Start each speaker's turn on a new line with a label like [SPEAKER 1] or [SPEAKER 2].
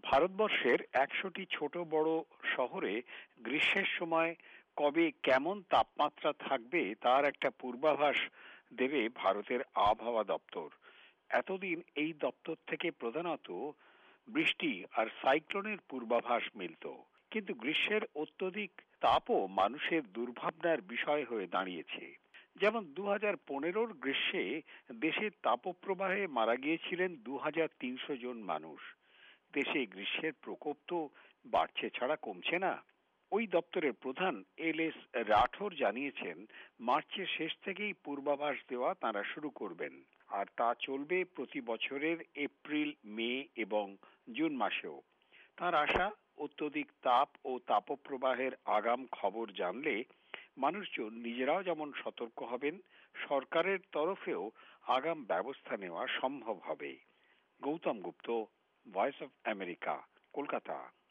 [SPEAKER 1] ভারতবর্ষের ১০০টি ছোট বড় শহরে গ্রীষ্মের সময় কবে কেমন তাপমাত্রা থাকবে তার একটা পূর্বাভাস দেবে ভারতের আবহাওয়া দপ্তর। এতদিন এই দপ্তর থেকে প্রধানত বৃষ্টি আর সাইক্লোনের পূর্বাভাস মিলত, কিন্তু গ্রীষ্মের অত্যধিক তাপও মানুষের দুর্ভাবনার বিষয় হয়ে দাঁড়িয়েছে। যেমন ২০১৫ গ্রীষ্মে দেশের তাপপ্রবাহে মারা গিয়েছিলেন ২৩০০ জন মানুষ। দেশে গ্রীষ্মের প্রকোপ তো বাড়ছে ছাড়া কমছে না। ওই দপ্তরের প্রধান এল.এস. রাঠোর জানিয়েছেন, মার্চের শেষ থেকেই পূর্বাভাস দেওয়া তাঁরা শুরু করবেন, আর তা চলবে প্রতি বছরের এপ্রিল, মে এবং জুন মাসেও। তাঁর আশা, অত্যধিক তাপ ও তাপপ্রবাহের আগাম খবর জানলে মানুষজন নিজেরাও যেমন সতর্ক হবেন, সরকারের তরফেও আগাম ব্যবস্থা নেওয়া সম্ভব হবে। Gautam Gupta, voice of America, Kolkata.